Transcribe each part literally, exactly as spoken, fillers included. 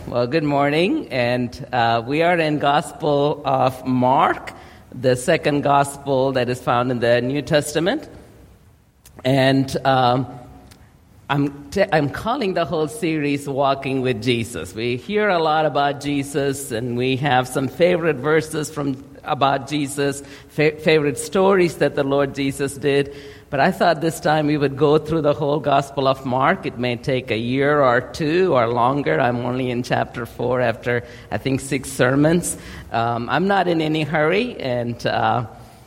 Well, good morning, and uh, we are in Gospel of Mark, the second Gospel that is found in the New Testament, and um, I'm t- I'm calling the whole series "Walking with Jesus." We hear a lot about Jesus, and we have some favorite verses from about Jesus, fa- favorite stories that the Lord Jesus did. But I thought this time we would go through the whole Gospel of Mark. It may take a year or two or longer. I'm only in chapter four after, I think, six sermons. Um, I'm not in any hurry, and uh,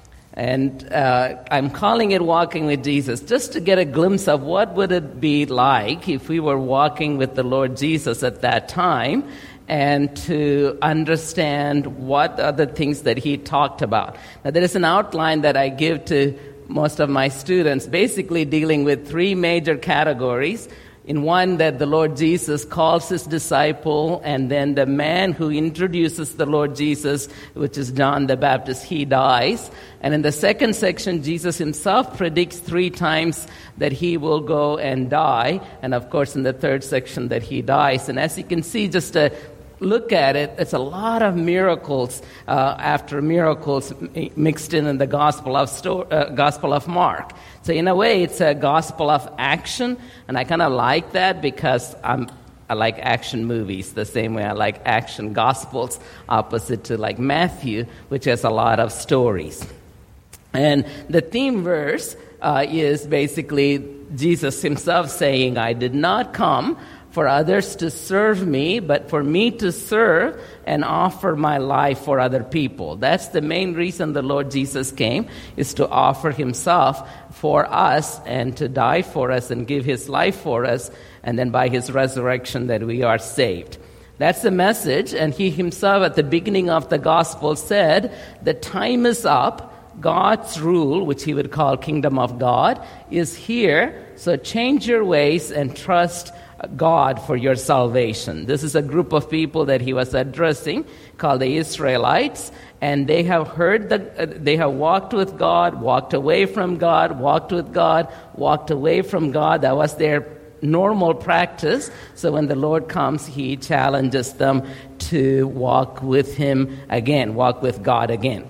and uh, I'm calling it Walking with Jesus, just to get a glimpse of what would it be like if we were walking with the Lord Jesus at that time, and to understand what are the things that he talked about. Now, there is an outline that I give to most of my students, basically dealing with three major categories. In one, that the Lord Jesus calls his disciple, and then the man who introduces the Lord Jesus, which is John the Baptist, he dies. And in the second section, Jesus himself predicts three times that he will go and die. And of course, in the third section, that he dies. And as you can see, just a look at it, it's a lot of miracles uh, after miracles mixed in in the Gospel of Sto- uh, Gospel of Mark. So in a way, it's a gospel of action, and I kind of like that because I'm I like action movies the same way I like action gospels, opposite to like Matthew, which has a lot of stories. And the theme verse uh, is basically Jesus himself saying, "I did not come for others to serve me, but for me to serve and offer my life for other people." That's the main reason the Lord Jesus came, is to offer himself for us and to die for us and give his life for us, and then by his resurrection that we are saved. That's the message, and he himself at the beginning of the gospel said, the time is up. God's rule, which he would call kingdom of God, is here, so change your ways and trust God for your salvation. This is a group of people that he was addressing called the Israelites, and they have heard that uh, they have walked with God, walked away from God, walked with God, walked away from God. That was their normal practice. So when the Lord comes, he challenges them to walk with him again, walk with God again.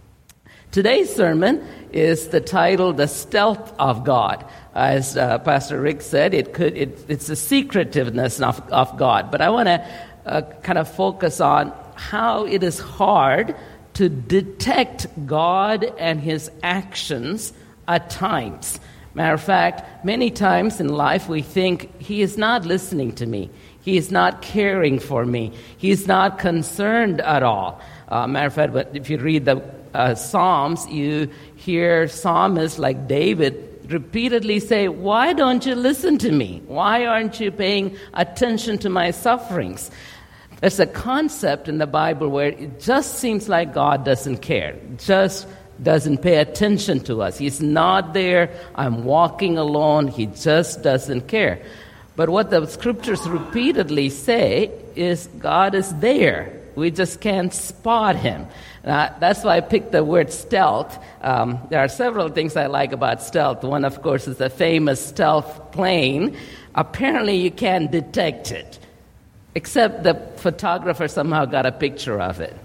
Today's sermon is the title, "The Stealth of God." As uh, Pastor Rick said, it could it, it's the secretiveness of, of God. But I want to uh, kind of focus on how it is hard to detect God and his actions at times. Matter of fact, many times in life we think he is not listening to me. He is not caring for me. He is not concerned at all. Uh, matter of fact, but if you read the uh, Psalms, you hear psalmists like David repeatedly say, "Why don't you listen to me? Why aren't you paying attention to my sufferings?" There's a concept in the Bible where it just seems like God doesn't care, just doesn't pay attention to us. He's not there. I'm walking alone. He just doesn't care. But what the scriptures repeatedly say is God is there. We just can't spot him. Uh, that's why I picked the word stealth. Um, there are several things I like about stealth. One, of course, is the famous stealth plane. Apparently, you can't detect it, except the photographer somehow got a picture of it.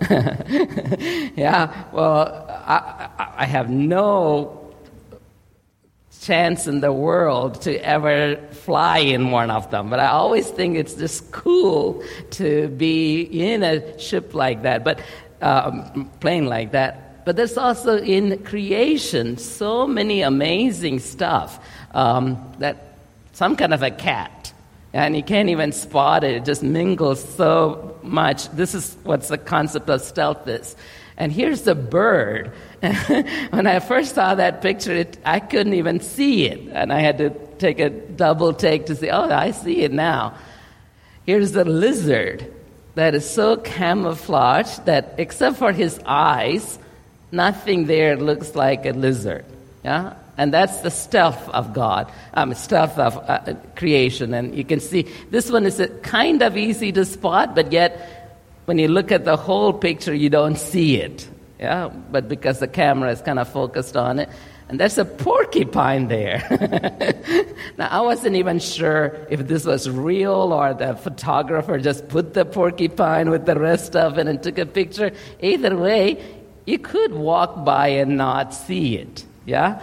Yeah, well, I, I have no chance in the world to ever fly in one of them. But I always think it's just cool to be in a ship like that, but um, plane like that. But there's also in creation so many amazing stuff um, that some kind of a cat, and you can't even spot it. It just mingles so much. This is what the concept of stealth is. And here's the bird. When I first saw that picture, it, I couldn't even see it. And I had to take a double take to say, oh, I see it now. Here's the lizard that is so camouflaged that except for his eyes, nothing there looks like a lizard. Yeah? And that's the stealth of God, um, stealth of uh, creation. And you can see this one is a kind of easy to spot, but yet when you look at the whole picture, you don't see it. Yeah, but because the camera is kind of focused on it. And there's a porcupine there. Now, I wasn't even sure if this was real or the photographer just put the porcupine with the rest of it and took a picture. Either way, you could walk by and not see it, yeah?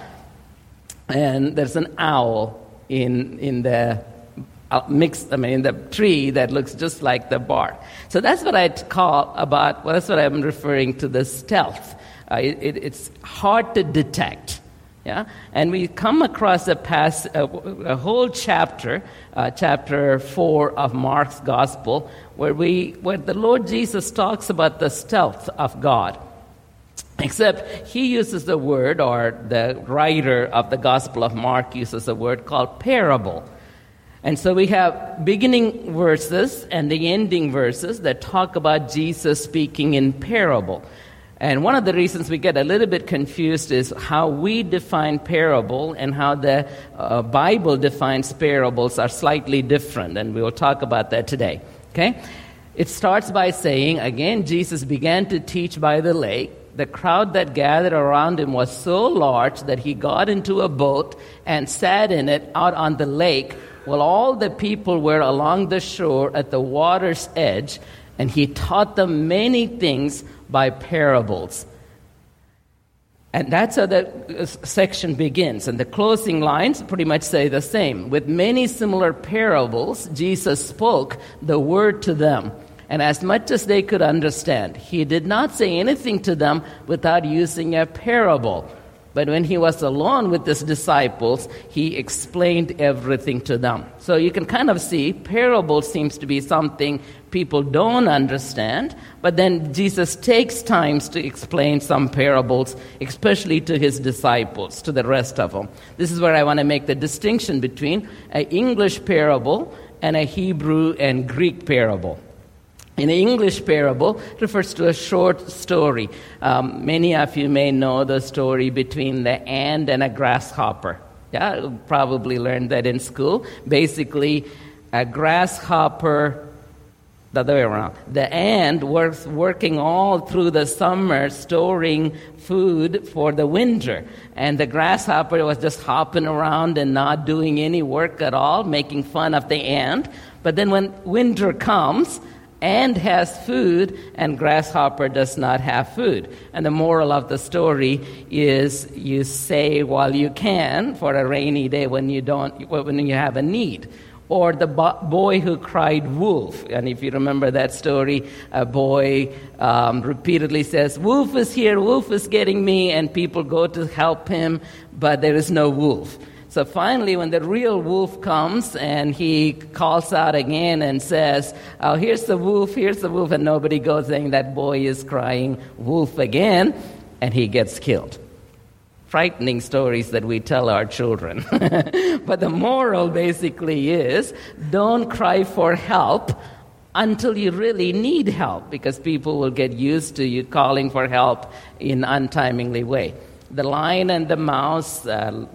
And there's an owl in in the uh, mix, I mean, in the tree that looks just like the bark. So that's what I'd call about, well, that's what I'm referring to the stealth. Uh, it, it, it's hard to detect. Yeah, and we come across a, pass, a, a whole chapter, uh, chapter four of Mark's Gospel, where we, where the Lord Jesus talks about the stealth of God. Except he uses the word, or the writer of the Gospel of Mark uses a word called parable. And so we have beginning verses and the ending verses that talk about Jesus speaking in parable. And one of the reasons we get a little bit confused is how we define parable and how the uh, Bible defines parables are slightly different, and we will talk about that today. Okay? It starts by saying, again, Jesus began to teach by the lake. The crowd that gathered around him was so large that he got into a boat and sat in it out on the lake, while all the people were along the shore at the water's edge, and he taught them many things by parables. And that's how the section begins. And the closing lines pretty much say the same. With many similar parables, Jesus spoke the word to them, and as much as they could understand. He did not say anything to them without using a parable. But when he was alone with his disciples, he explained everything to them. So you can kind of see parable seems to be something people don't understand, but then Jesus takes time to explain some parables, especially to his disciples, to the rest of them. This is where I want to make the distinction between an English parable and a Hebrew and Greek parable. An English parable refers to a short story. Um, many of you may know the story between the ant and a grasshopper. Yeah, you probably learned that in school. Basically, a grasshopper, the other way around. The ant was working all through the summer storing food for the winter. And the grasshopper was just hopping around and not doing any work at all, making fun of the ant. But then when winter comes, ant has food, and grasshopper does not have food. And the moral of the story is you save while you can for a rainy day when you don't, when you have a need. Or the bo- boy who cried wolf. And if you remember that story, a boy um, repeatedly says, "Wolf is here, wolf is getting me," and people go to help him, but there is no wolf. So finally, when the real wolf comes and he calls out again and says, "Oh, here's the wolf, here's the wolf," and nobody goes, saying that boy is crying wolf again, and he gets killed. Frightening stories that we tell our children. But the moral basically is, don't cry for help until you really need help, because people will get used to you calling for help in an untimely way. The lion and the mouse, uh,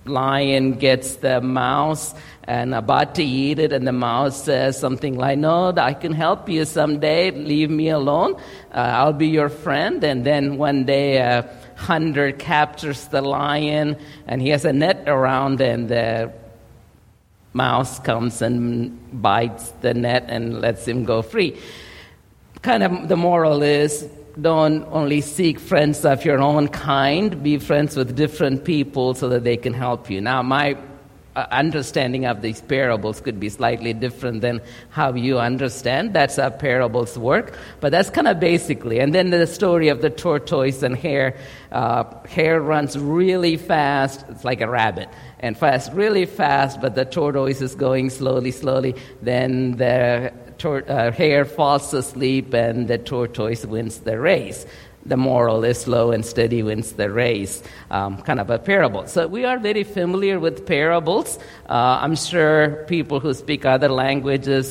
lion gets the mouse and about to eat it, and the mouse says something like, "No, I can help you someday, leave me alone, uh, I'll be your friend." And then one day a hunter captures the lion, and he has a net around, and the mouse comes and bites the net and lets him go free. Kind of the moral is, don't only seek friends of your own kind, be friends with different people so that they can help you. Now, my uh, understanding of these parables could be slightly different than how you understand. That's how parables work, but that's kind of basically. And then the story of the tortoise and hare. Uh, hare runs really fast. It's like a rabbit. And fast, really fast, but the tortoise is going slowly, slowly. Then the tor- uh, hare falls asleep, and the tortoise wins the race. The moral is slow and steady wins the race, um, kind of a parable. So we are very familiar with parables. Uh, I'm sure people who speak other languages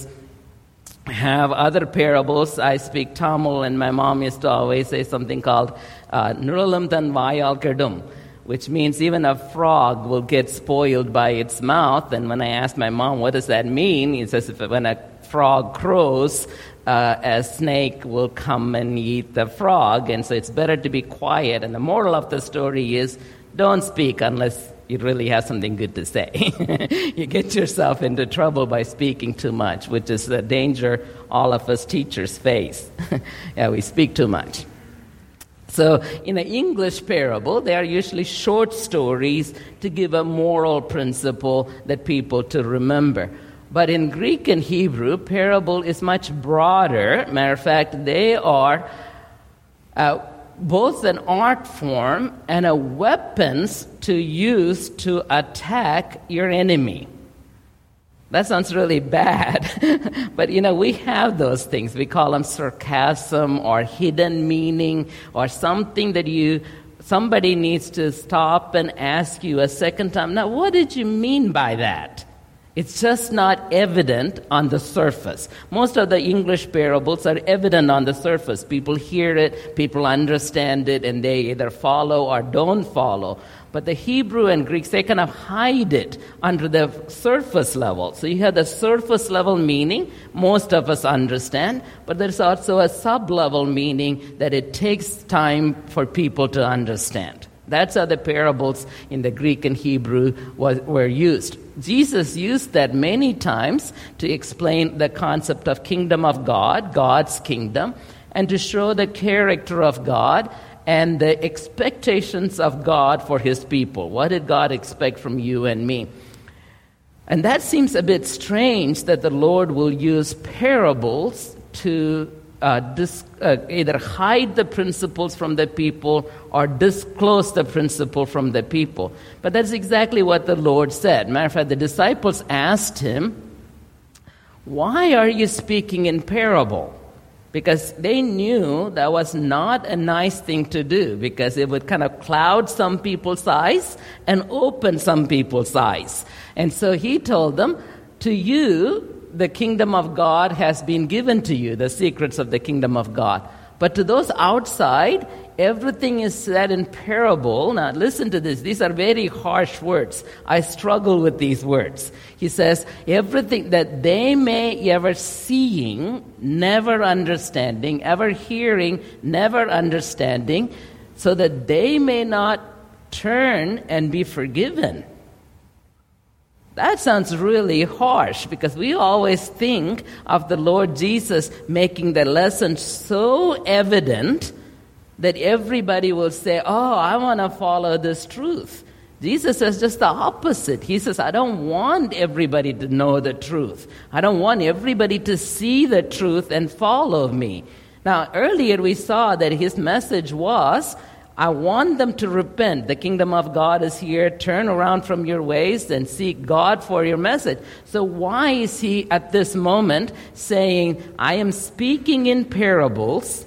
have other parables. I speak Tamil, and my mom used to always say something called uh, Nurulam Tan Vayal Kedum, which means even a frog will get spoiled by its mouth. And when I asked my mom, what does that mean? He says, if when a frog crows, uh, a snake will come and eat the frog. And so it's better to be quiet. And the moral of the story is, don't speak unless you really have something good to say. You get yourself into trouble by speaking too much, which is the danger all of us teachers face. Yeah, we speak too much. So in an English parable, they are usually short stories to give a moral principle that people to remember. But in Greek and Hebrew, parable is much broader. Matter of fact, they are uh, both an art form and a weapons to use to attack your enemy. That sounds really bad, but you know, we have those things. We call them sarcasm or hidden meaning or something that you, somebody needs to stop and ask you a second time, now what did you mean by that? It's just not evident on the surface. Most of the English parables are evident on the surface. People hear it, people understand it, and they either follow or don't follow. But the Hebrew and Greeks, they kind of hide it under the surface level. So you have the surface level meaning, most of us understand, but there's also a sub-level meaning that it takes time for people to understand. That's how the parables in the Greek and Hebrew was, were used. Jesus used that many times to explain the concept of kingdom of God, God's kingdom, and to show the character of God and the expectations of God for his people. What did God expect from you and me? And that seems a bit strange that the Lord will use parables to uh, dis- uh, either hide the principles from the people or disclose the principle from the people. But that's exactly what the Lord said. Matter of fact, the disciples asked him, "Why are you speaking in parable?" Because they knew that was not a nice thing to do, because it would kind of cloud some people's eyes and open some people's eyes. And so he told them, to you, the kingdom of God has been given to you, the secrets of the kingdom of God. But to those outside, everything is said in parable. Now listen to this. These are very harsh words. I struggle with these words. He says, everything that they may ever seeing, never understanding, ever hearing, never understanding, so that they may not turn and be forgiven. That sounds really harsh, because we always think of the Lord Jesus making the lesson so evident that everybody will say, oh, I want to follow this truth. Jesus says just the opposite. He says, I don't want everybody to know the truth. I don't want everybody to see the truth and follow me. Now, earlier we saw that his message was, I want them to repent. The kingdom of God is here. Turn around from your ways and seek God for your message. So why is he at this moment saying, I am speaking in parables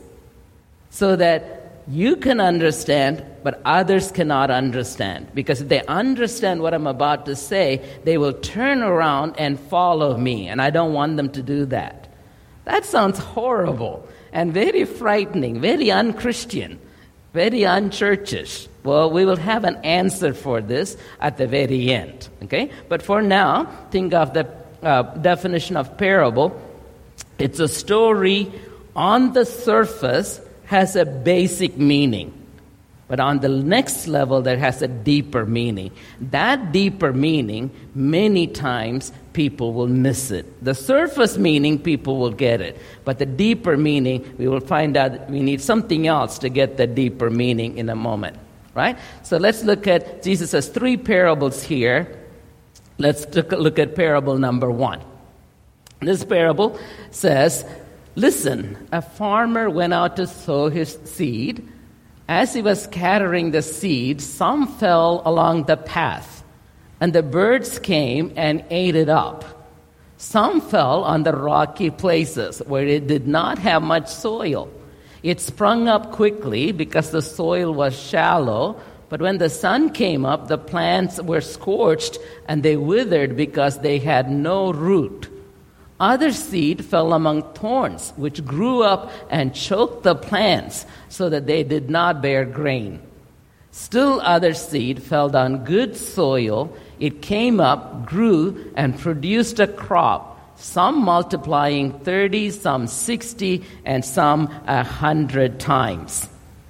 so that you can understand, but others cannot understand? Because if they understand what I'm about to say, they will turn around and follow me. And I don't want them to do that. That sounds horrible and very frightening, very unchristian. Very unchurchish. Well, we will have an answer for this at the very end. Okay? But for now, think of the uh, definition of parable. It's a story on the surface has a basic meaning. But on the next level, there has a deeper meaning. That deeper meaning, many times, people will miss it. The surface meaning, people will get it. But the deeper meaning, we will find out we need something else to get the deeper meaning in a moment. Right? So let's look at, Jesus has three parables here. Let's look at parable number one. This parable says, listen, a farmer went out to sow his seed. As he was scattering the seed, some fell along the path, and the birds came and ate it up. Some fell on the rocky places where it did not have much soil. It sprung up quickly because the soil was shallow, but when the sun came up, the plants were scorched and they withered because they had no root. Other seed fell among thorns, which grew up and choked the plants so that they did not bear grain. Still other seed fell on good soil. It came up, grew, and produced a crop, some multiplying thirty, some sixty, and some a hundred times.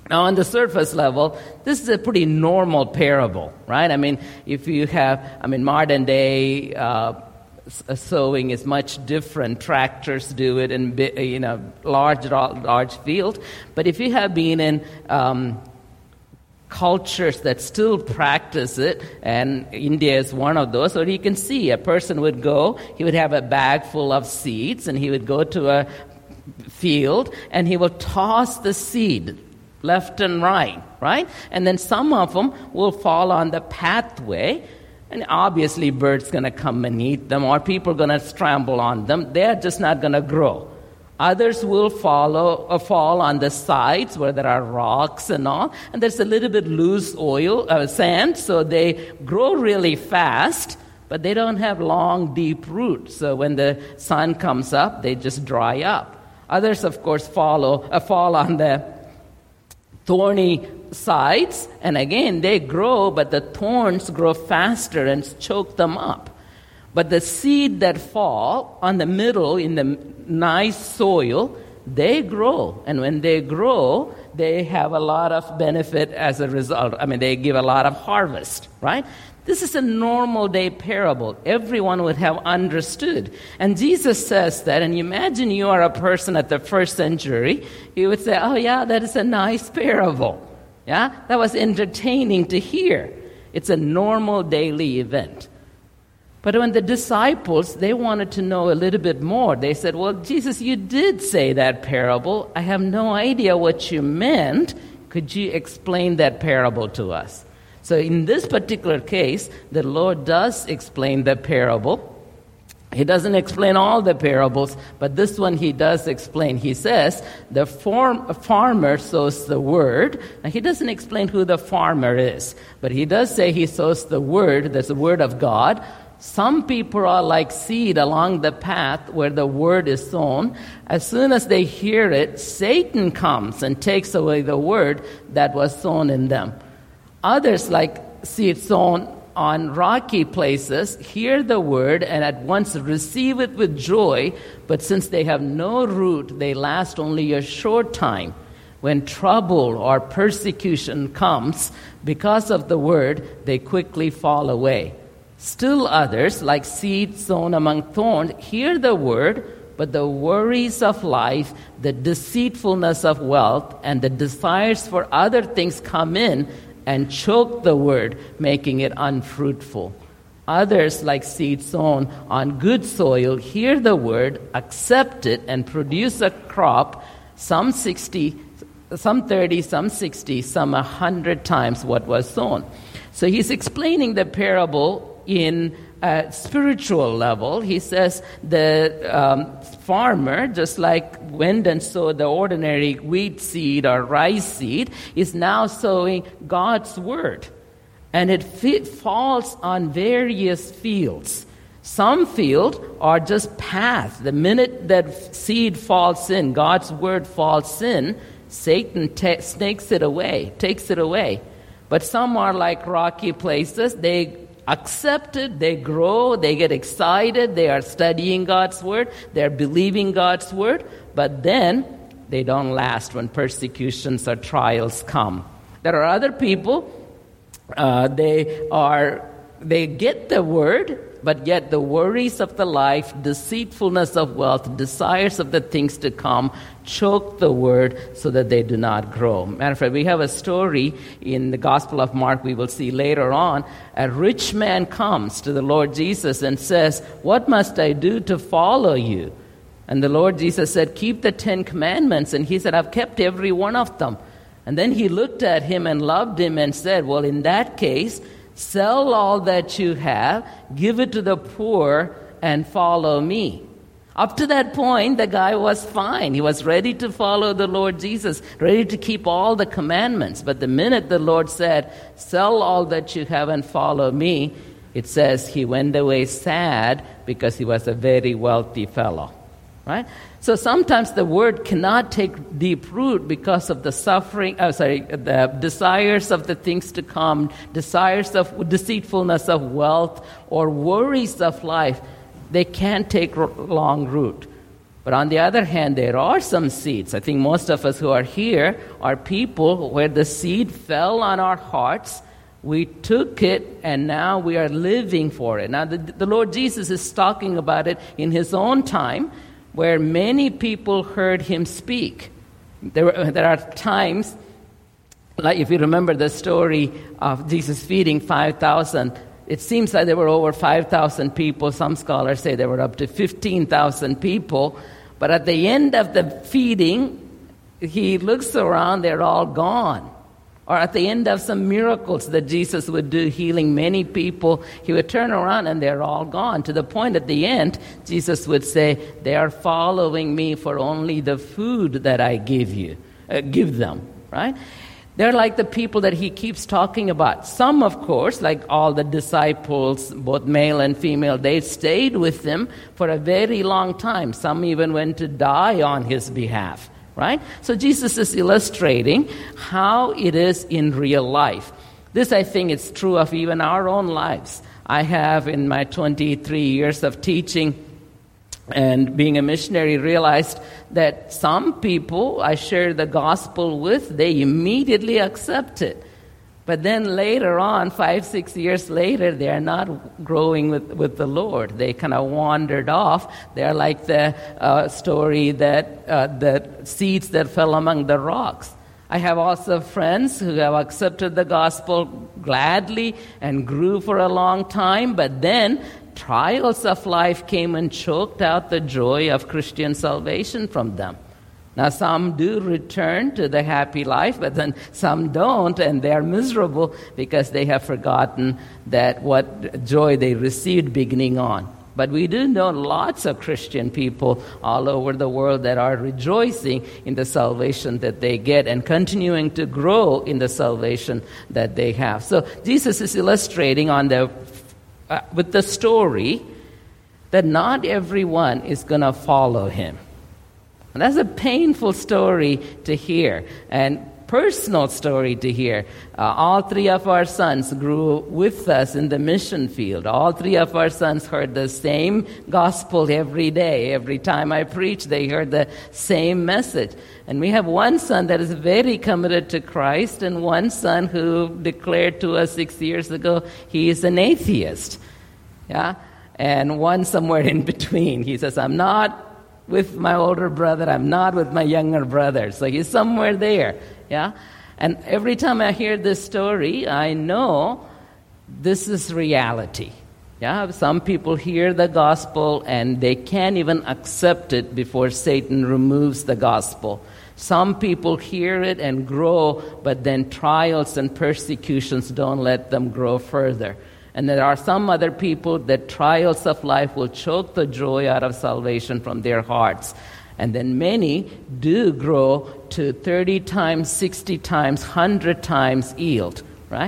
Now, on the surface level, this is a pretty normal parable, right? I mean, if you have, I mean, modern day uh, sowing is much different. Tractors do it in, you know, large, large field. But if you have been in um, cultures that still practice it, and India is one of those, or you can see a person would go, he would have a bag full of seeds, and he would go to a field, and he will toss the seed left and right, right? And then some of them will fall on the pathway, and obviously birds going to come and eat them, or people are going to trample on them. They're just not going to grow. Others will follow or fall on the sides where there are rocks and all, and there's a little bit loose oil, uh, sand, so they grow really fast, but they don't have long, deep roots. So when the sun comes up, they just dry up. Others, of course, follow uh, fall on the thorny sides, and again, they grow, but the thorns grow faster and choke them up. But the seed that fall on the middle in the nice soil, they grow. And when they grow, they have a lot of benefit as a result. I mean, they give a lot of harvest, right? This is a normal day parable. Everyone would have understood. And Jesus says that, and imagine you are a person at the first century, you would say, oh yeah, that is a nice parable. Yeah, that was entertaining to hear. It's a normal daily event. But when the disciples, they wanted to know a little bit more. They said, well, Jesus, you did say that parable. I have no idea what you meant. Could you explain that parable to us? So in this particular case, the Lord does explain the parable. He doesn't explain all the parables, but this one he does explain. He says, the farm, farmer sows the word. Now, he doesn't explain who the farmer is, but he does say he sows the word. That's the word of God. Some people are like seed along the path where the word is sown. As soon as they hear it, Satan comes and takes away the word that was sown in them. Others, like seed sown on rocky places, hear the word and at once receive it with joy, but since they have no root, they last only a short time. When trouble or persecution comes because of the word, they quickly fall away. Still others, like seed sown among thorns, hear the word, but the worries of life, the deceitfulness of wealth, and the desires for other things come in and choke the word, making it unfruitful. Others, like seed sown on good soil, hear the word, accept it, and produce a crop, some sixty, some thirty, some sixty, some a hundred times what was sown. So he's explaining the parable in a spiritual level. He says the um, farmer, just like went and sowed the ordinary wheat seed or rice seed, is now sowing God's word. And it fit, falls on various fields. Some fields are just paths. The minute that seed falls in, God's word falls in, Satan ta- snakes it away, takes it away. But some are like rocky places. They accept it, they grow, they get excited, they are studying God's word, they're believing God's word, but then they don't last when persecutions or trials come. There are other people, uh, they are, they get the word, but yet the worries of the life, deceitfulness of wealth, desires of the things to come choke the word so that they do not grow. Matter of fact, we have a story in the Gospel of Mark we will see later on. A rich man comes to the Lord Jesus and says, "What must I do to follow you?" And the Lord Jesus said, "Keep the Ten Commandments." And he said, "I've kept every one of them." And then he looked at him and loved him and said, "Well, in that case, sell all that you have, give it to the poor, and follow me." Up to that point, the guy was fine. He was ready to follow the Lord Jesus, ready to keep all the commandments. But the minute the Lord said, "Sell all that you have and follow me," it says he went away sad because he was a very wealthy fellow. Right? So sometimes the word cannot take deep root because of the suffering, oh, sorry, the desires of the things to come, desires of deceitfulness of wealth, or worries of life. They can't take long root. But on the other hand, there are some seeds. I think most of us who are here are people where the seed fell on our hearts. We took it, and now we are living for it. Now, the, the Lord Jesus is talking about it in his own time, where many people heard him speak. There, were, there are times, like if you remember the story of Jesus feeding five thousand, it seems like there were over five thousand people. Some scholars say there were up to fifteen thousand people. But at the end of the feeding, he looks around, they're all gone. Or at the end of some miracles that Jesus would do, healing many people, he would turn around and they're all gone. To the point at the end, Jesus would say, they are following me for only the food that I give you, uh, give them, right? They're like the people that he keeps talking about. Some, of course, like all the disciples, both male and female, they stayed with him for a very long time. Some even went to die on his behalf, right? So Jesus is illustrating how it is in real life. This, I think, is true of even our own lives. I have, in my twenty-three years of teaching and being a missionary, realized that some people I share the gospel with, they immediately accept it. But then later on, five, six years later, they are not growing with, with the Lord. They kind of wandered off. They are like the uh, story that uh, the seeds that fell among the rocks. I have also friends who have accepted the gospel gladly and grew for a long time, but then trials of life came and choked out the joy of Christian salvation from them. Now, some do return to the happy life, but then some don't, and they are miserable because they have forgotten that what joy they received beginning on. But we do know lots of Christian people all over the world that are rejoicing in the salvation that they get and continuing to grow in the salvation that they have. So Jesus is illustrating on the uh, with the story that not everyone is going to follow him. And that's a painful story to hear, and personal story to hear. Uh, all three of our sons grew with us in the mission field. All three of our sons heard the same gospel every day. Every time I preached, they heard the same message. And we have one son that is very committed to Christ, and one son who declared to us six years ago he is an atheist. Yeah, and one somewhere in between. He says, I'm not with my older brother, I'm not with my younger brother. So he's somewhere there, yeah? And every time I hear this story, I know this is reality, yeah? Some people hear the gospel and they can't even accept it before Satan removes the gospel. Some people hear it and grow, but then trials and persecutions don't let them grow further. And there are some other people that trials of life will choke the joy out of salvation from their hearts. And then many do grow to thirty times, sixty times, one hundred times yield, right?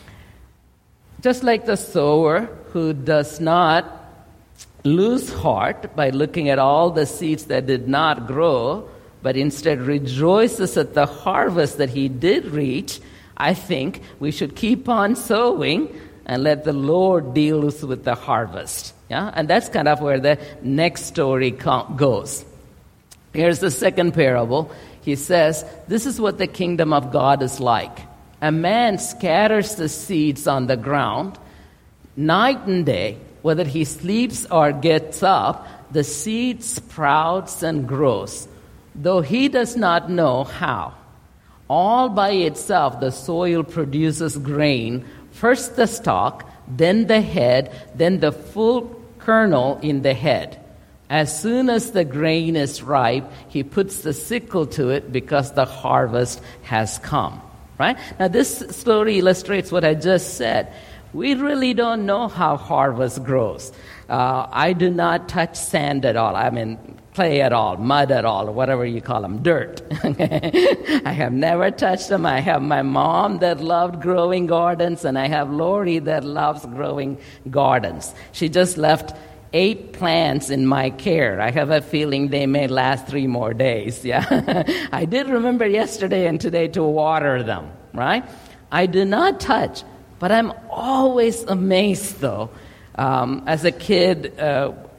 Just like the sower who does not lose heart by looking at all the seeds that did not grow, but instead rejoices at the harvest that he did reach, I think we should keep on sowing and let the Lord deal with the harvest. Yeah, and that's kind of where the next story goes. Here's the second parable. He says, this is what the kingdom of God is like. A man scatters the seeds on the ground. Night and day, whether he sleeps or gets up, the seed sprouts and grows, though he does not know how. All by itself, the soil produces grain, first the stalk, then the head, then the full kernel in the head. As soon as the grain is ripe, he puts the sickle to it because the harvest has come. Right? Now, this story illustrates what I just said. We really don't know how harvest grows. Uh, I do not touch sand at all. I mean, clay at all, mud at all, whatever you call them, dirt. I have never touched them. I have my mom that loved growing gardens, and I have Lori that loves growing gardens. She just left eight plants in my care. I have a feeling they may last three more days. Yeah, I did remember yesterday and today to water them, right? I do not touch, but I'm always amazed, though. Um, as a kid, uh,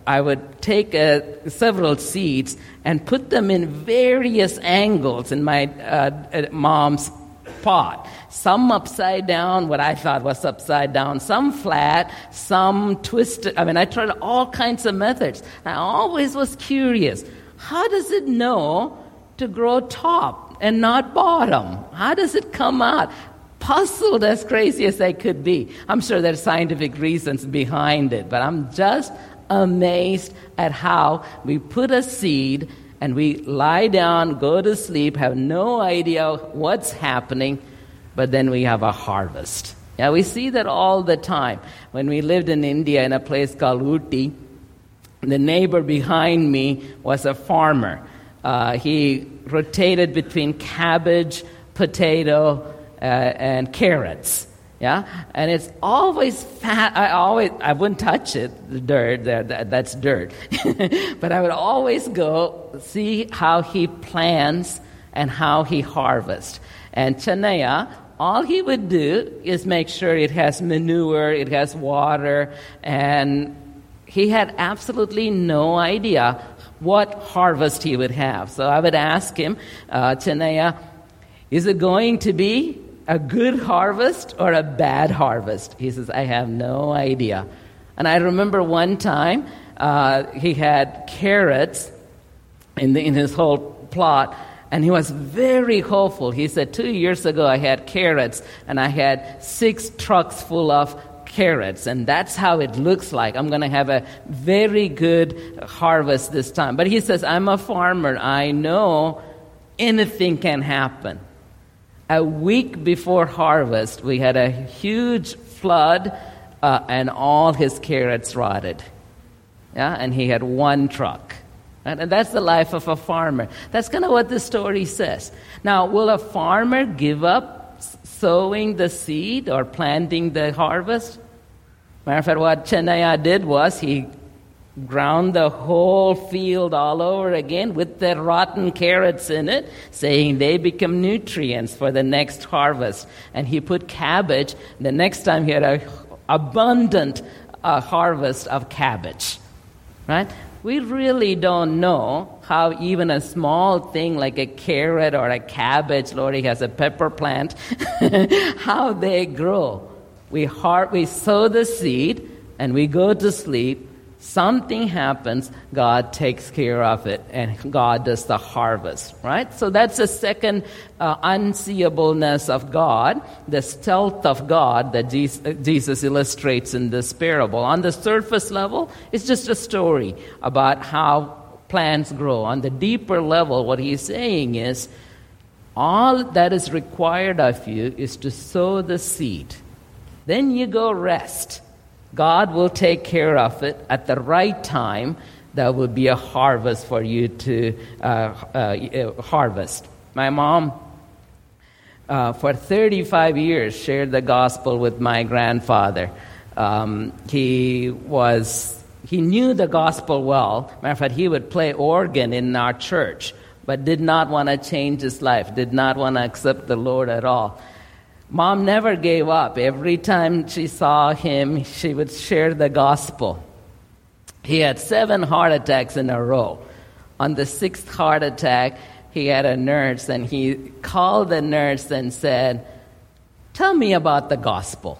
I would take uh, several seeds and put them in various angles in my uh, mom's pot. Some upside down, what I thought was upside down, some flat, some twisted. I mean, I tried all kinds of methods. I always was curious. How does it know to grow top and not bottom? How does it come out? Puzzled as crazy as I could be. I'm sure there's scientific reasons behind it, but I'm just amazed at how we put a seed and we lie down, go to sleep, have no idea what's happening, but then we have a harvest. Yeah, we see that all the time. When we lived in India in a place called Ooty, the neighbor behind me was a farmer. Uh, he rotated between cabbage, potato, uh, and carrots. Yeah, and it's always fat. I always, I wouldn't touch it, the dirt, there, that, that's dirt. But I would always go see how he plants and how he harvests. And Chennaya, all he would do is make sure it has manure, it has water, and he had absolutely no idea what harvest he would have. So I would ask him, uh, Chennaya, is it going to be a good harvest or a bad harvest? He says, I have no idea. And I remember one time uh, he had carrots in, the, in his whole plot, and he was very hopeful. He said, two years ago I had carrots, and I had six trucks full of carrots, and that's how it looks like. I'm going to have a very good harvest this time. But he says, I'm a farmer. I know anything can happen. A week before harvest, we had a huge flood, uh, and all his carrots rotted. Yeah, and he had one truck. Right? And that's the life of a farmer. That's kind of what the story says. Now, will a farmer give up sowing the seed or planting the harvest? Matter of fact, what Chennaya did was he ground the whole field all over again with the rotten carrots in it, saying they become nutrients for the next harvest. And he put cabbage. The next time he had an abundant uh, harvest of cabbage. Right? We really don't know how even a small thing like a carrot or a cabbage, Lord, he has a pepper plant, how they grow. We, har- we sow the seed and we go to sleep. Something happens, God takes care of it, and God does the harvest, right? So that's the second uh, unseeableness of God, the stealth of God that Jesus, Jesus illustrates in this parable. On the surface level, it's just a story about how plants grow. On the deeper level, what he's saying is, all that is required of you is to sow the seed. Then you go rest. God will take care of it at the right time. There will be a harvest for you to uh, uh, harvest. My mom, uh, for thirty-five years, shared the gospel with my grandfather. Um, he was he knew the gospel well. Matter of fact, he would play organ in our church, but did not want to change his life. Did not want to accept the Lord at all. Mom never gave up. Every time she saw him, she would share the gospel. He had seven heart attacks in a row. On the sixth heart attack, he had a nurse, and he called the nurse and said, tell me about the gospel.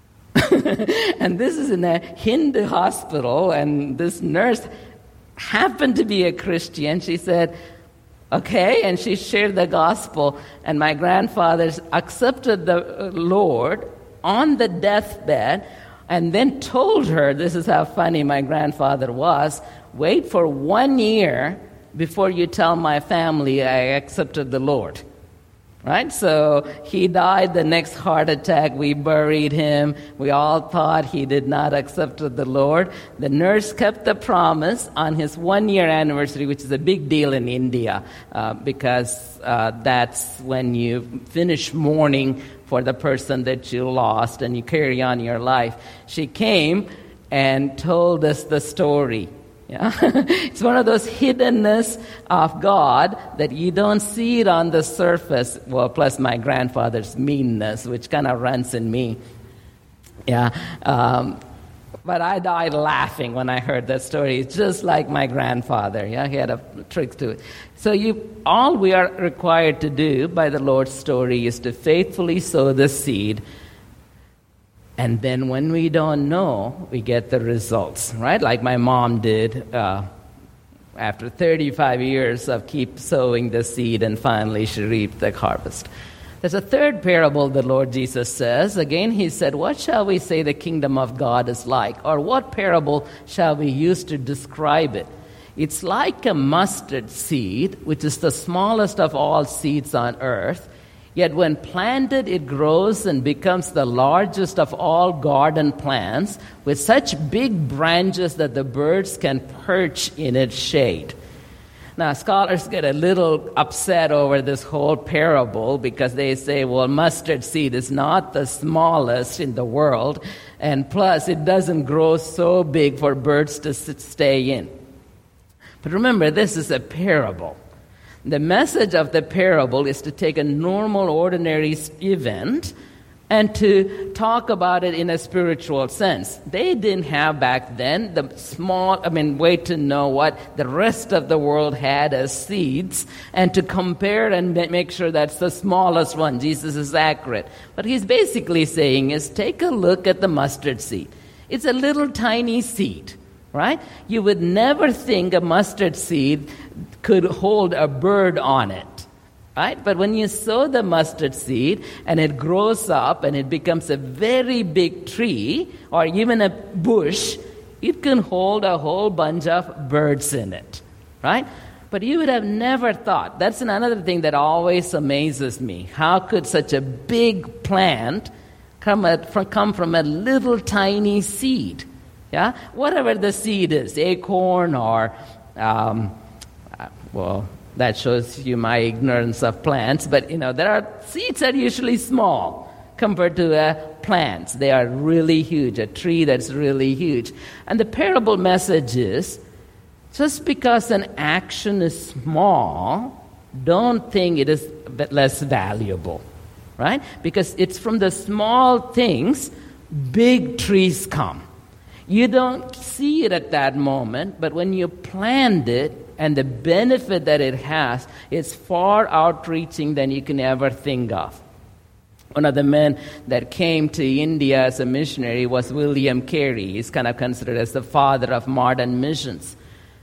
And this is in a Hindu hospital, and this nurse happened to be a Christian. She said, okay, and she shared the gospel, and my grandfather accepted the Lord on the deathbed, and then told her, this is how funny my grandfather was, wait for one year before you tell my family I accepted the Lord. Right? So he died the next heart attack. We buried him. We all thought he did not accept the Lord. The nurse kept the promise on his one-year anniversary, which is a big deal in India, uh, because uh, that's when you finish mourning for the person that you lost and you carry on your life. She came and told us the story. Yeah? It's one of those hiddenness of God that you don't see it on the surface. Well, plus my grandfather's meanness, which kind of runs in me. Yeah. Um, But I died laughing when I heard that story. It's just like my grandfather. Yeah, he had a trick to it. So you, all we are required to do by the Lord's story is to faithfully sow the seed. And then when we don't know, we get the results, right? Like my mom did uh, after thirty-five years of keep sowing the seed, and finally she reaped the harvest. There's a third parable the Lord Jesus says. Again, he said, what shall we say the kingdom of God is like? Or what parable shall we use to describe it? It's like a mustard seed, which is the smallest of all seeds on earth. Yet when planted, it grows and becomes the largest of all garden plants, with such big branches that the birds can perch in its shade. Now, scholars get a little upset over this whole parable because they say, well, mustard seed is not the smallest in the world, and plus it doesn't grow so big for birds to sit, stay in. But remember, this is a parable. The message of the parable is to take a normal, ordinary event and to talk about it in a spiritual sense. They didn't have back then the small, I mean, way to know what the rest of the world had as seeds and to compare and make sure that's the smallest one. Jesus is accurate. What he's basically saying is take a look at the mustard seed. It's a little tiny seed, right? You would never think a mustard seed could hold a bird on it. Right? But when you sow the mustard seed and it grows up and it becomes a very big tree or even a bush, it can hold a whole bunch of birds in it. Right? But you would have never thought. That's another thing that always amazes me. How could such a big plant come, at, from, come from a little tiny seed? Yeah? Whatever the seed is, acorn or, um, well, that shows you my ignorance of plants. But, you know, there are seeds that are usually small compared to uh, plants. They are really huge, a tree that's really huge. And the parable message is, just because an action is small, don't think it is less valuable, right? Because it's from the small things, big trees come. You don't see it at that moment, but when you plant it, and the benefit that it has is far outreaching than you can ever think of. One of the men that came to India as a missionary was William Carey. He's kind of considered as the father of modern missions.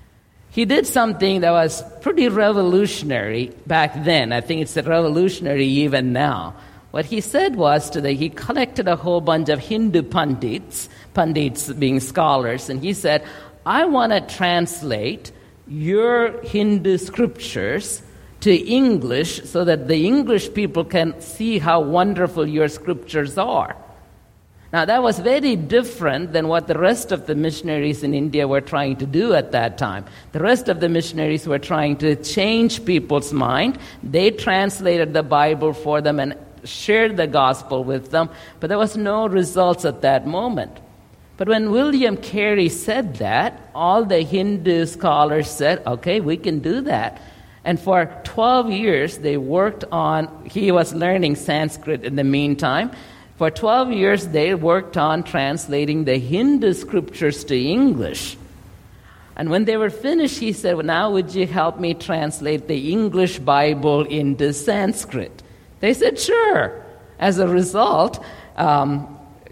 He did something that was pretty revolutionary back then. I think it's revolutionary even now. What he said was today, he collected a whole bunch of Hindu pandits, pandits being scholars, and he said, I want to translate your Hindu scriptures to English so that the English people can see how wonderful your scriptures are. Now, that was very different than what the rest of the missionaries in India were trying to do at that time. The rest of the missionaries were trying to change people's mind. They translated the Bible for them and shared the gospel with them, but there was no results at that moment. But when William Carey said that, all the Hindu scholars said, okay, we can do that. And for twelve years, they worked on, he was learning Sanskrit in the meantime. For twelve years, they worked on translating the Hindu scriptures to English. And when they were finished, he said, well, now would you help me translate the English Bible into Sanskrit? They said, sure. As a result, um,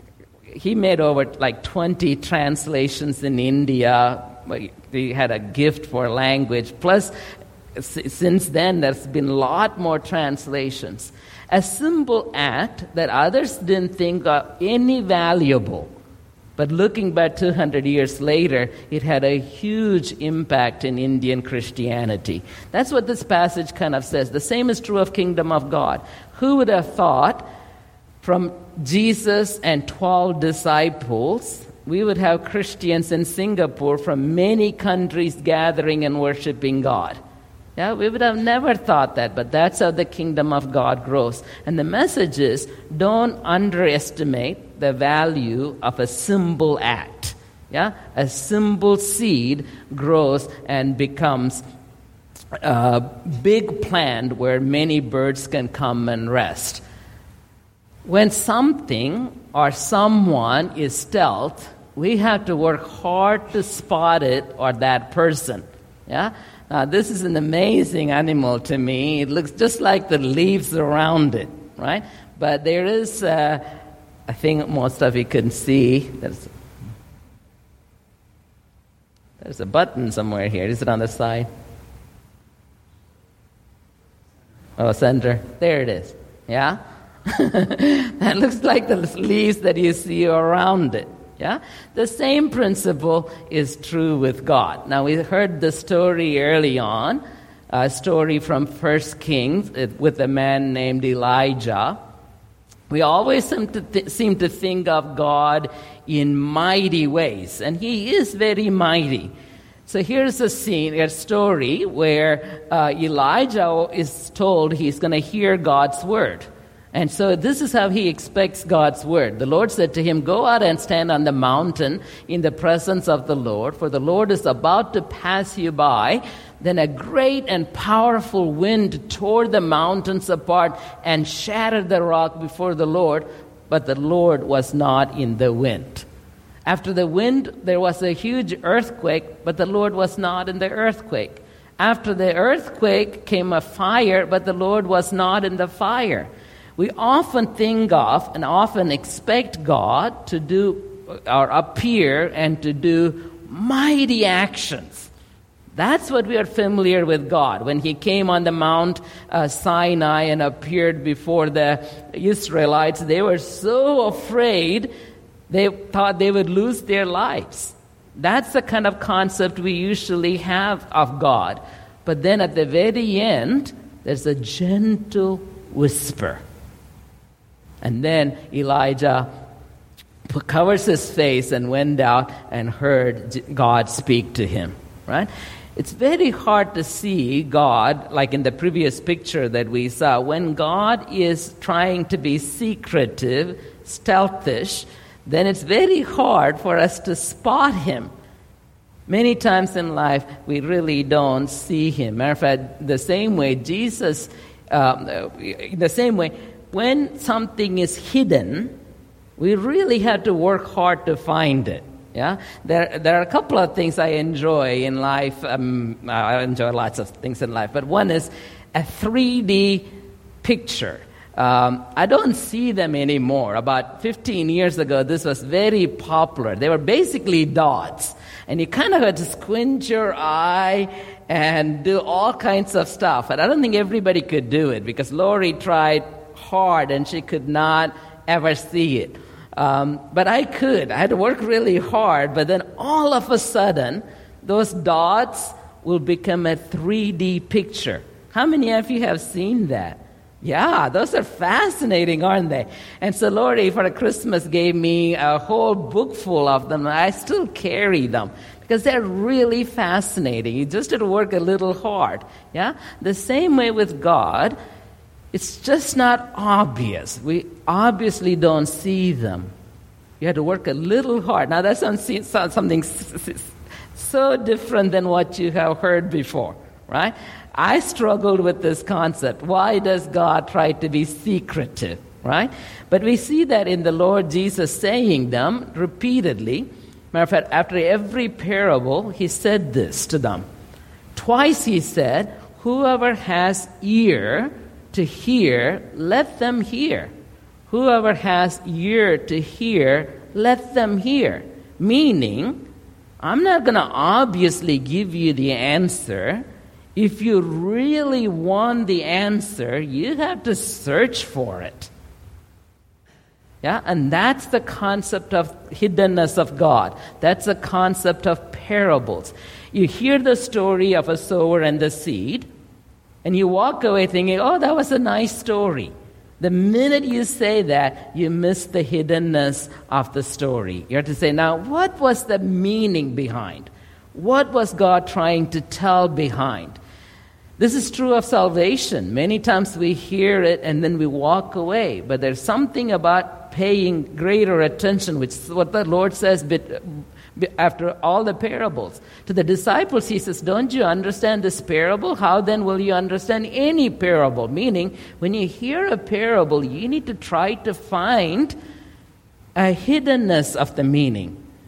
he made over like twenty translations in India. He had a gift for language. Plus, since then, there's been a lot more translations. A simple act that others didn't think of any valuable. But looking back two hundred years later, it had a huge impact in Indian Christianity. That's what this passage kind of says. The same is true of Kingdom of God. Who would have thought from Jesus and twelve disciples, we would have Christians in Singapore from many countries gathering and worshiping God? Yeah, we would have never thought that, but that's how the kingdom of God grows. And the message is, don't underestimate the value of a simple act. Yeah, a simple seed grows and becomes a big plant where many birds can come and rest. When something or someone is stealth, we have to work hard to spot it or that person. Yeah? Now, this is an amazing animal to me. It looks just like the leaves around it, right? But there is, uh, I think most of you can see, there's, there's a button somewhere here. Is it on the side? Oh, center. There it is. Yeah? That looks like the leaves that you see around it. Yeah? The same principle is true with God. Now, we heard the story early on, a story from First Kings with a man named Elijah. We always seem to, th- seem to think of God in mighty ways, and he is very mighty. So here's a scene, a story where uh, Elijah is told he's going to hear God's word. And so this is how he expects God's word. The Lord said to him, "Go out and stand on the mountain in the presence of the Lord, for the Lord is about to pass you by." Then a great and powerful wind tore the mountains apart and shattered the rock before the Lord, but the Lord was not in the wind. After the wind, there was a huge earthquake, but the Lord was not in the earthquake. After the earthquake came a fire, but the Lord was not in the fire. We often think of and often expect God to do or appear and to do mighty actions. That's what we are familiar with God. When he came on the Mount uh, Sinai and appeared before the Israelites, they were so afraid they thought they would lose their lives. That's the kind of concept we usually have of God. But then at the very end, there's a gentle whisper. And then Elijah covers his face and went out and heard God speak to him, right? It's very hard to see God, like in the previous picture that we saw, when God is trying to be secretive, stealthish, then it's very hard for us to spot him. Many times in life, we really don't see him. Matter of fact, the same way Jesus, um, the same way, when something is hidden, we really have to work hard to find it. Yeah, there there are a couple of things I enjoy in life. Um, I enjoy lots of things in life, but one is a three D picture. Um, I don't see them anymore. About fifteen years ago, this was very popular. They were basically dots, and you kind of had to squint your eye and do all kinds of stuff. And I don't think everybody could do it because Lori tried hard and she could not ever see it. Um, but I could. I had to work really hard, but then all of a sudden, those dots will become a three D picture. How many of you have seen that? Yeah, those are fascinating, aren't they? And so Lori, for Christmas, gave me a whole book full of them. I still carry them because they're really fascinating. You just have to work a little hard. Yeah, the same way with God. It's just not obvious. We obviously don't see them. You have to work a little hard. Now, that sounds something so different than what you have heard before, right? I struggled with this concept. Why does God try to be secretive, right? But we see that in the Lord Jesus saying them repeatedly. Matter of fact, after every parable, he said this to them. Twice he said, "Whoever has ear to hear, let them hear. Whoever has ear to hear, let them hear." Meaning, I'm not going to obviously give you the answer. If you really want the answer, you have to search for it. Yeah, and that's the concept of hiddenness of God. That's the concept of parables. You hear the story of a sower and the seed, and you walk away thinking, "Oh, that was a nice story." The minute you say that, you miss the hiddenness of the story. You have to say, now, what was the meaning behind? What was God trying to tell behind? This is true of salvation. Many times we hear it and then we walk away. But there's something about paying greater attention, which is what the Lord says after all the parables. To the disciples, he says, "Don't you understand this parable? How then will you understand any parable?" Meaning, when you hear a parable, you need to try to find a hiddenness of the meaning.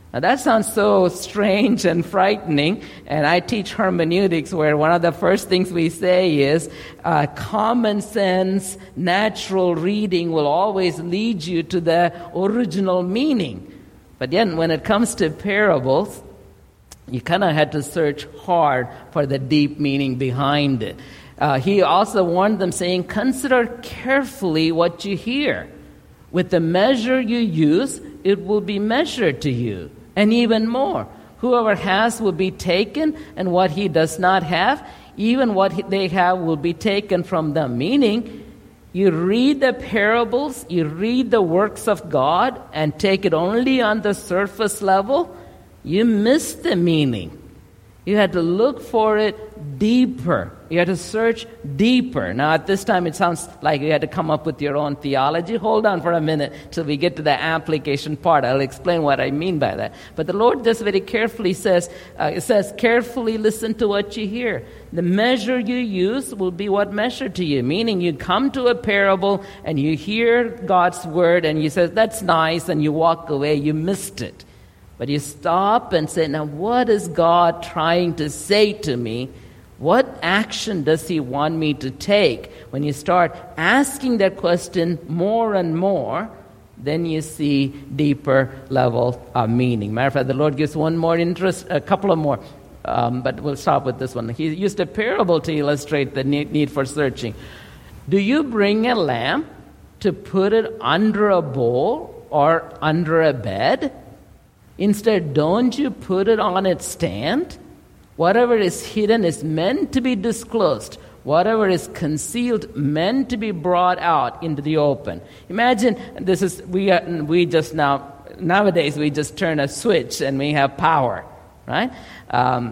Now that sounds so strange and frightening, and I teach hermeneutics where one of the first things we say is uh, common sense, natural reading will always lead you to the original meaning. But then when it comes to parables, you kind of had to search hard for the deep meaning behind it. Uh, he also warned them saying, consider carefully what you hear. With the measure you use, it will be measured to you. And even more, whoever has will be taken, and what he does not have, even what they have will be taken from them. Meaning, you read the parables, you read the works of God, and take it only on the surface level, you miss the meaning. You had to look for it deeper. You had to search deeper. Now, at this time, it sounds like you had to come up with your own theology. Hold on for a minute till we get to the application part. I'll explain what I mean by that. But the Lord just very carefully says, uh, it says, carefully listen to what you hear. The measure you use will be what measured to you. Meaning you come to a parable and you hear God's word and you say, that's nice, and you walk away. You missed it. But you stop and say, now what is God trying to say to me? What action does he want me to take? When you start asking that question more and more, then you see deeper level of meaning. Matter of fact, the Lord gives one more interest, a couple of more, um, but we'll stop with this one. He used a parable to illustrate the need for searching. Do you bring a lamp to put it under a bowl or under a bed? Instead, don't you put it on its stand? Whatever is hidden is meant to be disclosed. Whatever is concealed, meant to be brought out into the open. Imagine this is, we are, we just now, nowadays we just turn a switch and we have power, right? Um,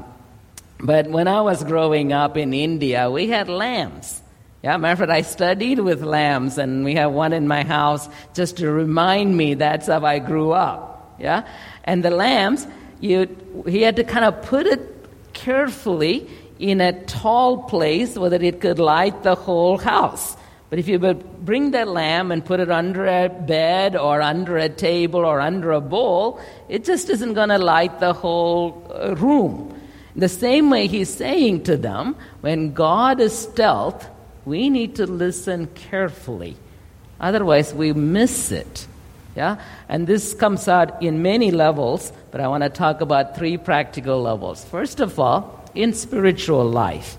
but when I was growing up in India, we had lamps. Yeah, matter of fact, I studied with lamps, and we have one in my house just to remind me that's how I grew up. Yeah, and the lamps, you he had to kind of put it carefully in a tall place so that it could light the whole house. But if you would bring that lamp and put it under a bed or under a table or under a bowl, it just isn't going to light the whole room. The same way he's saying to them, when God is stealth, we need to listen carefully. Otherwise, we miss it. Yeah, and this comes out in many levels, but I want to talk about three practical levels. First of all, in spiritual life.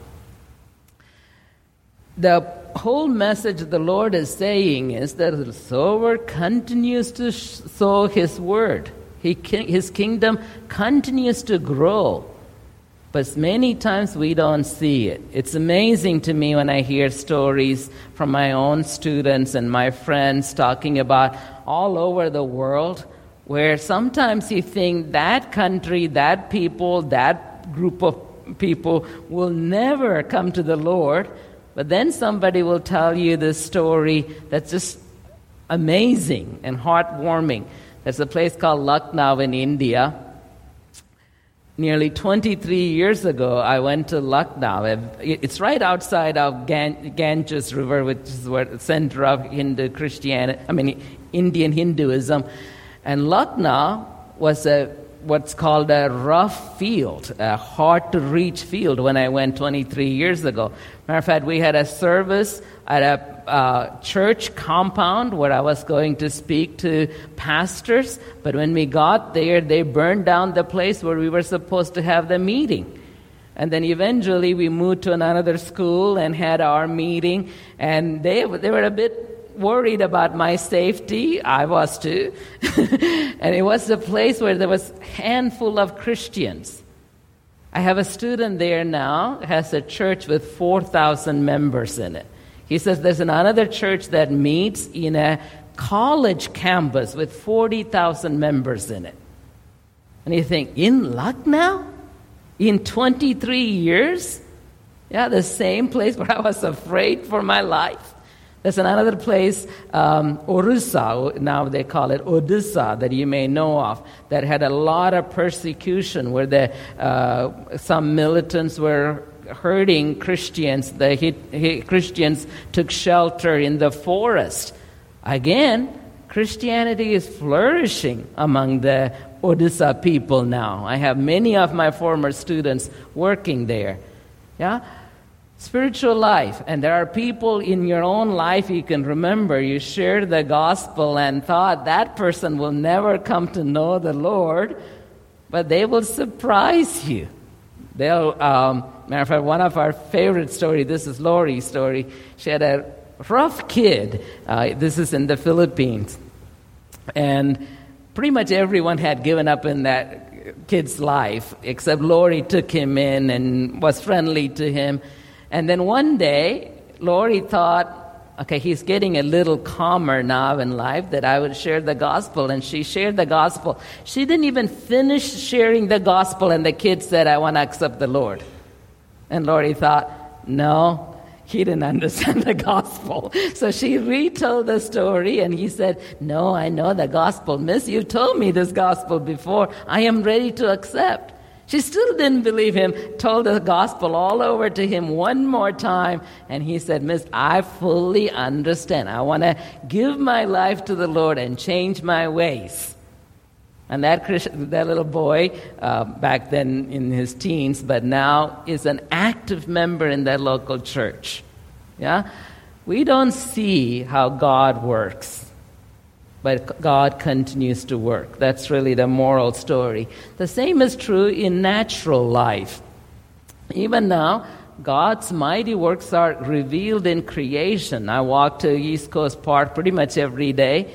The whole message the Lord is saying is that the sower continues to sow his word. He, his kingdom continues to grow. But many times we don't see it. It's amazing to me when I hear stories from my own students and my friends talking about all over the world, where sometimes you think that country, that people, that group of people will never come to the Lord, but then somebody will tell you this story that's just amazing and heartwarming. There's a place called Lucknow in India. Nearly twenty-three years ago, I went to Lucknow. It's right outside of Gan- Ganges River, which is where the center of Hindu Christianity, I mean, Indian Hinduism. And Lucknow was a what's called a rough field, a hard-to-reach field when I went twenty-three years ago. Matter of fact, we had a service at a uh, church compound where I was going to speak to pastors, but when we got there, they burned down the place where we were supposed to have the meeting. And then eventually we moved to another school and had our meeting, and they they were a bit worried about my safety. I was too. And it was a place where there was a handful of Christians. I have a student there now, has a church with four thousand members in it. He says there's another church that meets in a college campus with forty thousand members in it. And you think, in Lucknow? In twenty-three years? Yeah, the same place where I was afraid for my life. There's another place, um, Orissa, now they call it Odisha, that you may know of, that had a lot of persecution where the, uh, some militants were hurting Christians. The hit, hit, Christians took shelter in the forest. Again, Christianity is flourishing among the Odisha people now. I have many of my former students working there. Yeah? Spiritual life. And there are people in your own life you can remember. You shared the gospel and thought that person will never come to know the Lord, but they will surprise you. They'll, um, matter of fact, one of our favorite stories, this is Lori's story. She had a rough kid. Uh, this is in the Philippines. And pretty much everyone had given up in that kid's life, except Lori took him in and was friendly to him. And then one day, Lori thought, okay, he's getting a little calmer now in life, that I would share the gospel. And she shared the gospel. She didn't even finish sharing the gospel, and the kid said, I want to accept the Lord. And Lori thought, no, he didn't understand the gospel. So she retold the story, and he said, no, I know the gospel. Miss, you told me this gospel before. I am ready to accept. She still didn't believe him, told the gospel all over to him one more time, and he said, Miss, I fully understand. I want to give my life to the Lord and change my ways. And that Christian, that little boy, uh, back then in his teens, but now is an active member in that local church. Yeah? We don't see how God works, but God continues to work. That's really the moral story. The same is true in natural life. Even now, God's mighty works are revealed in creation. I walk to East Coast Park pretty much every day.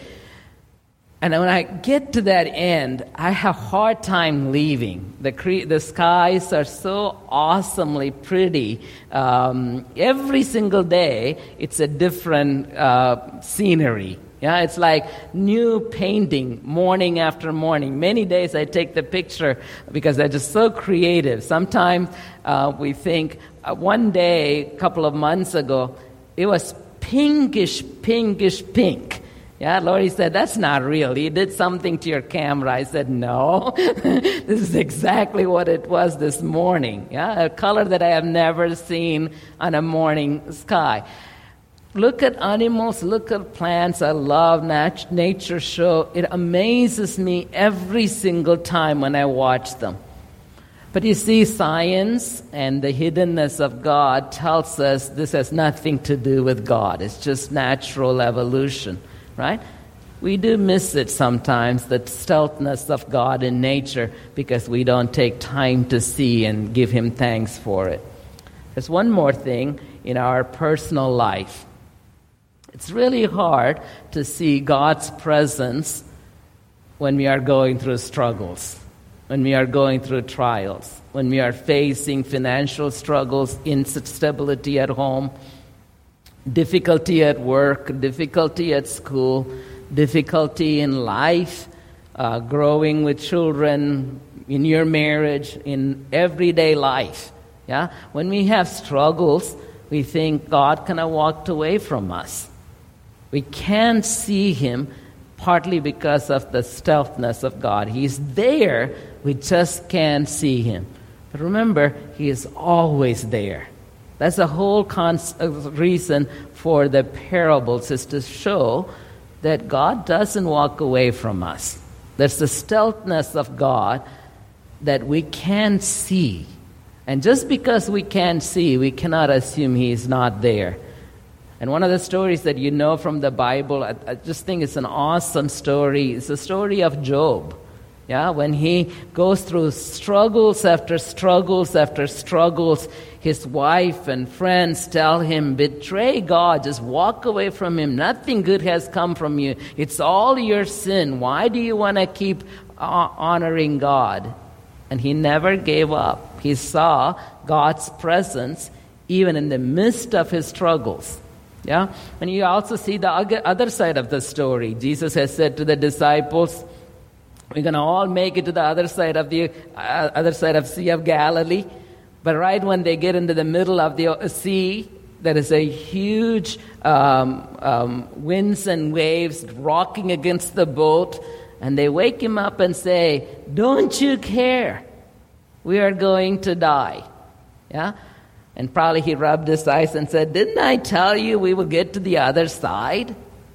And when I get to that end, I have a hard time leaving. The cre- the skies are so awesomely pretty. Um, every single day, it's a different uh, scenery. Yeah, it's like new painting morning after morning. Many days I take the picture because they're just so creative. Sometimes uh, we think, uh, one day, a couple of months ago, it was pinkish, pinkish pink. Yeah, Lori said, that's not real. You did something to your camera. I said, no, this is exactly what it was this morning. Yeah, a color that I have never seen on a morning sky. Look at animals, look at plants. I love nat- nature show. It amazes me every single time when I watch them. But you see, science and the hiddenness of God tells us this has nothing to do with God. It's just natural evolution. Right? We do miss it sometimes, the stealthness of God in nature, because we don't take time to see and give Him thanks for it. There's one more thing in our personal life. It's really hard to see God's presence when we are going through struggles, when we are going through trials, when we are facing financial struggles, instability at home, difficulty at work, difficulty at school, difficulty in life, uh, growing with children, in your marriage, in everyday life. Yeah, when we have struggles, we think God kind of walked away from us. We can't see Him partly because of the stealthness of God. He's there, we just can't see Him. But remember, He is always there. That's the whole cons- reason for the parables, is to show that God doesn't walk away from us. There's the stealthness of God that we can't see. And just because we can't see, we cannot assume He is not there. And one of the stories that you know from the Bible, I, I just think it's an awesome story. It's the story of Job. Yeah, when he goes through struggles after struggles after struggles, his wife and friends tell him, betray God, just walk away from Him. Nothing good has come from you. It's all your sin. Why do you want to keep honoring God? And he never gave up. He saw God's presence even in the midst of his struggles. Yeah, and you also see the other side of the story. Jesus has said to the disciples, we're going to all make it to the other side of the uh, other side of Sea of Galilee. But right when they get into the middle of the sea, there is a huge um, um, winds and waves rocking against the boat. And they wake him up and say, don't you care? We are going to die. Yeah? And probably he rubbed his eyes and said, didn't I tell you we will get to the other side?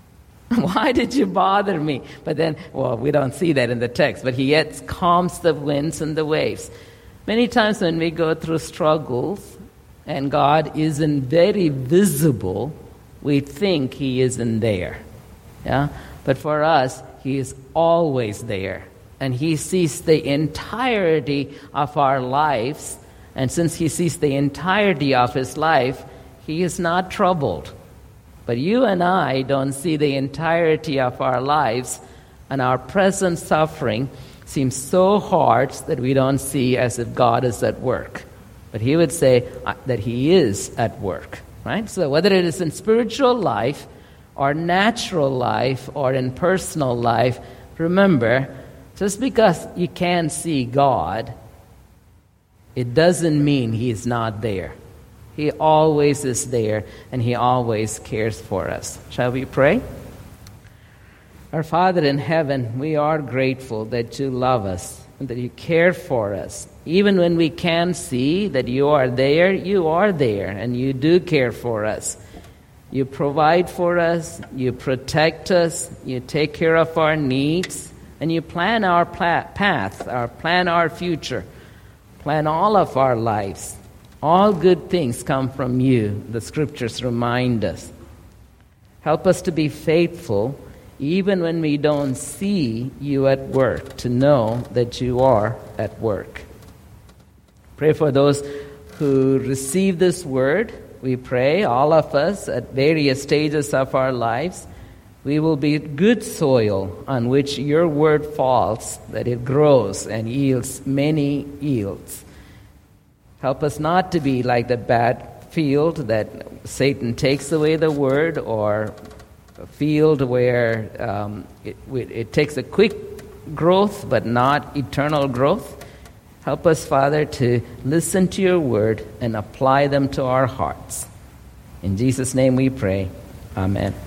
Why did you bother me? But then, well, we don't see that in the text, but he yet calms the winds and the waves. Many times when we go through struggles and God isn't very visible, we think he isn't there. Yeah? But for us, he is always there. And he sees the entirety of our lives. And since he sees the entirety of his life, he is not troubled. But you and I don't see the entirety of our lives, and our present suffering seems so hard that we don't see as if God is at work. But he would say that he is at work, right? So whether it is in spiritual life or natural life or in personal life, remember, just because you can't see God, it doesn't mean he's not there. He always is there, and he always cares for us. Shall we pray? Our Father in heaven, we are grateful that you love us and that you care for us. Even when we can't see that you are there, you are there, and you do care for us. You provide for us, you protect us, you take care of our needs, and you plan our path, or plan our future, plan all of our lives. All good things come from you, the scriptures remind us. Help us to be faithful even when we don't see you at work, to know that you are at work. Pray for those who receive this word. We pray, all of us, at various stages of our lives, we will be good soil on which your word falls, that it grows and yields many yields. Help us not to be like the bad field that Satan takes away the word, or a field where um, it, it takes a quick growth but not eternal growth. Help us, Father, to listen to your word and apply them to our hearts. In Jesus' name we pray. Amen.